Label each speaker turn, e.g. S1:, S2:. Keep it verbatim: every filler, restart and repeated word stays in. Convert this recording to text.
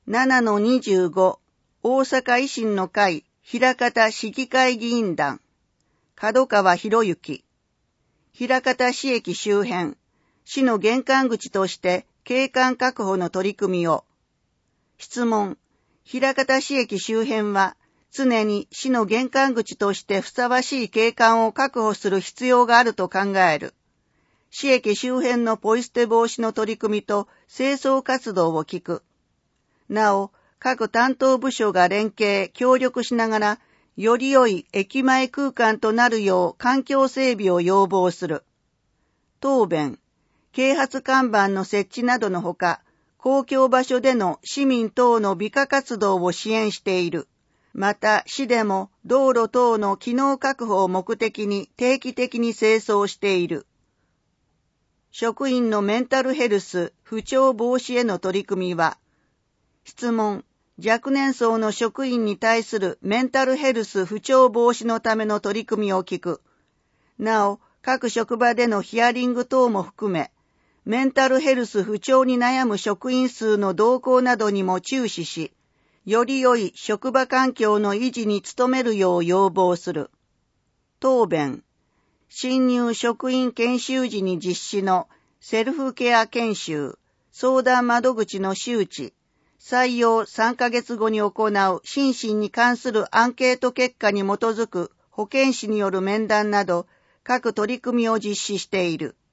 S1: ななのにじゅうご 大阪維新の会枚方市議会議員団門川博之枚方市駅周辺市の玄関口として景観確保の取り組みを。質問。枚方市駅周辺は常に市の玄関口としてふさわしい景観を確保する必要があると考える。市駅周辺のポイ捨て防止の取り組みと清掃活動を聞く。なお、各担当部署が連携、協力しながら、より良い駅前空間となるよう環境整備を要望する。答弁。啓発看板の設置などのほか、公共場所での市民等の美化活動を支援している。また、市でも道路等の機能確保を目的に定期的に清掃している。職員のメンタルヘルス、不調防止への取り組みは、質問。若年層の職員に対するメンタルヘルス不調防止のための取り組みを聞く。なお、各職場でのヒアリング等も含め、メンタルヘルス不調に悩む職員数の動向などにも注視し、より良い職場環境の維持に努めるよう要望する。答弁。新入職員研修時に実施のセルフケア研修、相談窓口の周知、採用さんかげつごに行う心身に関するアンケート結果に基づく保健師による面談など各取り組みを実施している。